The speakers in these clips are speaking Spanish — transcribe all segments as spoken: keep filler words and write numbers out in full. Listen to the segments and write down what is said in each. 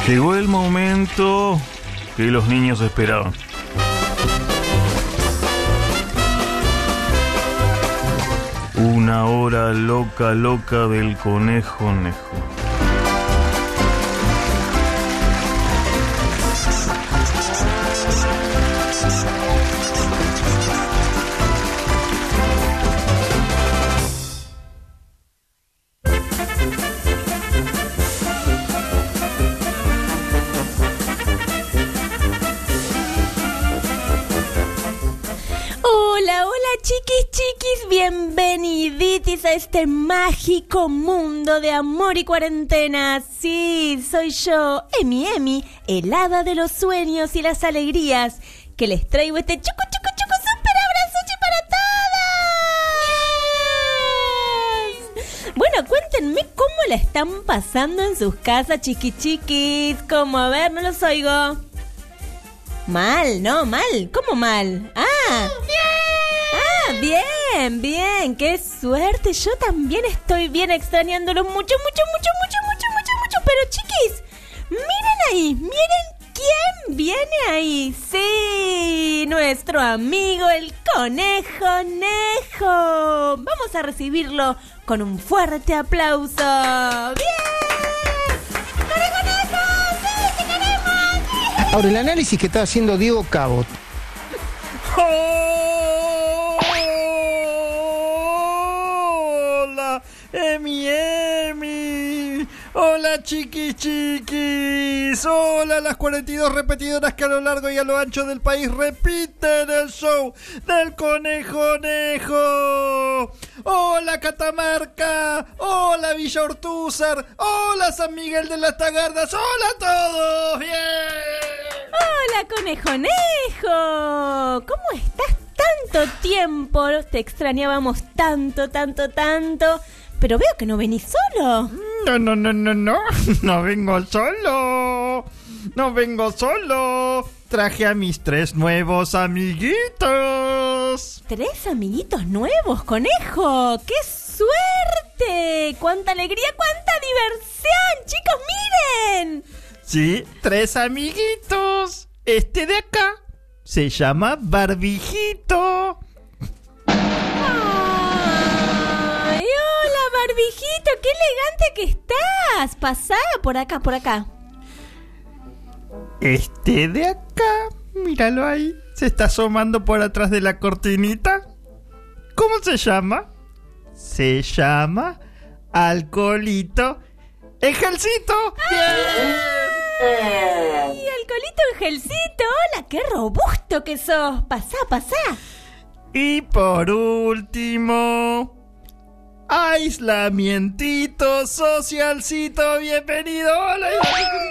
Llegó el momento que los niños esperaban. Una hora loca, loca del conejo nejo. Bienveniditis a este mágico mundo de amor y cuarentena. Sí, soy yo, Emi Emi, el hada de los sueños y las alegrías, que les traigo este chucu chucu chucu super abrazoche para todas. Bueno, cuéntenme cómo la están pasando en sus casas, chiqui chiquis. ¿Cómo? A ver, no los oigo. Mal, no, mal. ¿Cómo mal? Ah, ah, bien, bien. Qué suerte. Yo también estoy bien, extrañándolos mucho, mucho, mucho, mucho, mucho, mucho, mucho. Pero chiquis, miren ahí, miren quién viene ahí. Sí, nuestro amigo el conejo nejo. Vamos a recibirlo con un fuerte aplauso. ¡Bien! ¡Conejo nejo! ¡Sí, te queremos! ¡Sí! Ahora, el análisis que está haciendo Diego Cabot. Hola, Emi Emi. Hola, chiquis chiquis. Hola, las cuarenta y dos repetidoras que a lo largo y a lo ancho del país repiten el show del conejo nejo. Hola, Catamarca. Hola, Villa Ortúzar. Hola, San Miguel de las Tagardas. Hola a todos. Bien. Hola, conejo nejo. ¿Cómo estás? Tanto tiempo, te extrañábamos tanto, tanto, tanto. Pero veo que no venís solo. No, no, no, no, no. No vengo solo. No vengo solo. Traje a mis tres nuevos amiguitos. ¿Tres amiguitos nuevos, conejo? ¡Qué suerte! ¡Cuánta alegría, cuánta diversión! ¡Chicos, miren! Sí, tres amiguitos. Este de acá se llama Barbijito. ¡Ay, hola, Barbijito! ¡Qué elegante que estás! Pasá por acá, por acá. Este de acá, míralo ahí, se está asomando por atrás de la cortinita. ¿Cómo se llama? Se llama Alcoholito Angelcito. ¡Bien! ¡Ay, Alcoholito Angelcito! ¡Hola, qué robusto que sos! Pasá, pasá. Y por último, Aislamientito Socialcito. Bienvenido. Hola. Ay,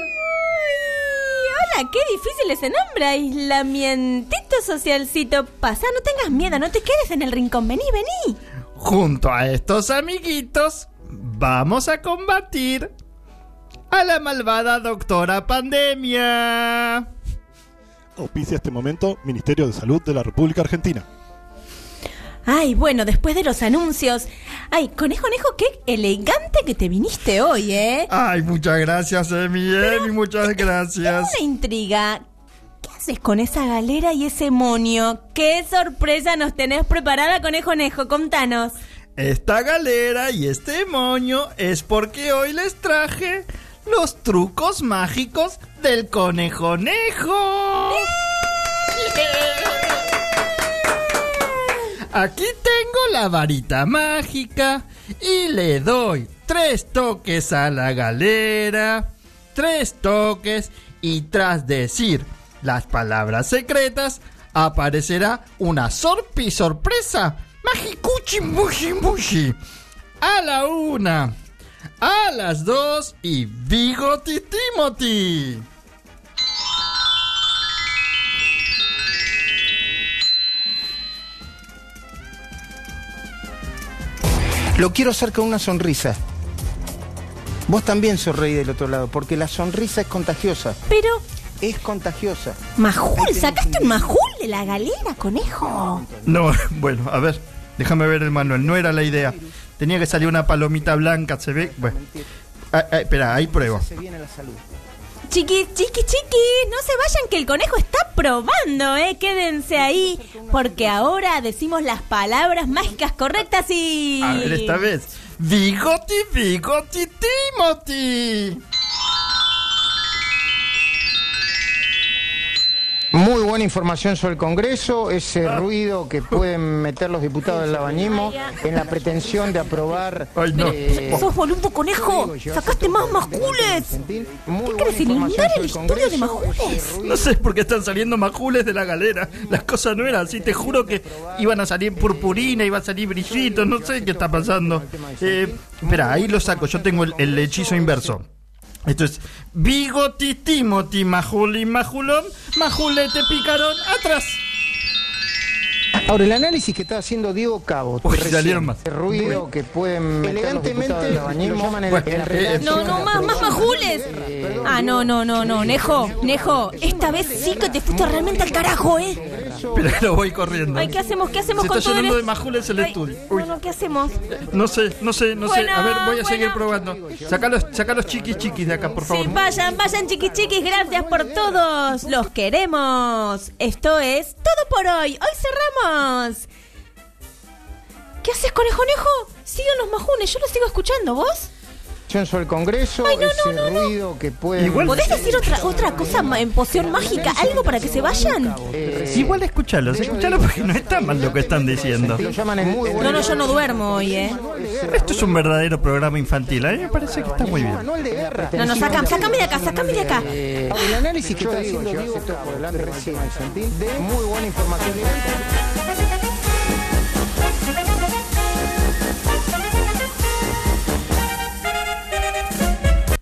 hola, qué difícil ese nombre. Aislamientito Socialcito. Pasá, no tengas miedo, no te quedes en el rincón. Vení, vení. Junto a estos amiguitos vamos a combatir a la malvada doctora Pandemia. Auspicia este momento Ministerio de Salud de la República Argentina. Ay, bueno, después de los anuncios. Ay, conejo, conejo, qué elegante que te viniste hoy, ¿eh? Ay, muchas gracias, Emi, Emi, muchas gracias. Tengo una intriga. ¿Qué haces con esa galera y ese monio? ¿Qué sorpresa nos tenés preparada, conejo nejo? Contanos. Esta galera y este moño es porque hoy les traje los trucos mágicos del conejo nejo. Aquí tengo la varita mágica y le doy tres toques a la galera, tres toques, y tras decir las palabras secretas aparecerá una sorpi sorpresa magicuchi mushi mushi. A la una, a las dos y Bigoti Timothy. Lo quiero hacer con una sonrisa. Vos también sonreí del otro lado, porque la sonrisa es contagiosa. Pero... Es contagiosa. Majul, ¿sacaste un majul de la galera, conejo? No, bueno, a ver, déjame ver el manual. No era la idea. Tenía que salir una palomita blanca, se ve. Bueno, ah, ah, espera, ahí pruebo. Se viene la salud. Chiquis, chiquis, chiquis, no se vayan que el conejo está probando, ¿eh? Quédense ahí, porque ahora decimos las palabras mágicas correctas y... A ver, esta vez. Bigoti, bigoti, Timothy. Muy buena información sobre el Congreso, ese ruido que pueden meter los diputados del albañismo en la pretensión de aprobar... Ay, no. eh, ¡Sos boludo, conejo! ¡Sacaste más majules! ¿Qué querés, inundar el estudio de majules? No sé por qué están saliendo majules de la galera. Las cosas no eran así. Te juro que iban a salir purpurina, iba a salir brillitos. No sé qué está pasando. Eh, espera, ahí lo saco. Yo tengo el, el hechizo inverso. Esto es Bigoti, Timothy, Majuli, Majulón, Majulete, Picarón, atrás. Ahora, el análisis que está haciendo Diego Cabo, Uy, recién, salieron más. el ruido que pueden elegantemente lo llaman en Bueno, en eh, redacción No, no, de más, más aprobación. majules. Ah, no, no, no, no, Nejo, Nejo, esta vez sí que te fuiste realmente al carajo, ¿eh? Pero lo voy corriendo. Ay, ¿qué hacemos? ¿Qué hacemos Se con está todo llenando el- de majules el Ay, estudio. Uy. No, no, ¿qué hacemos? No sé, no sé, no sé. Bueno, A ver, voy a seguir bueno. probando. Saca los, saca los chiquis chiquis de acá, por favor. Sí, vayan, vayan, chiquis, chiquis, gracias por todos. Los queremos. Esto es todo por hoy. Hoy cerramos. ¿Qué haces, conejonejo? Sigan los majunes, yo los sigo escuchando, ¿vos? Sobre el Congreso, Ay, no, no, ese no, no. ruido que pueden... Igual- ¿Podés decir otra otra cosa ma- en poción mágica? ¿Algo para que se vayan? Eh, Igual escuchalos, escuchalos porque no está mal lo que están diciendo. lo llaman en muy No, no, yo no duermo hoy, ¿eh? Esto es un verdadero programa infantil, a mí me parece que está muy bien. manual de guerra. No, no, sacame, sacame de acá, sacame de acá. Eh, el análisis que está haciendo Diego Cabo, por delante recién, de muy buena información.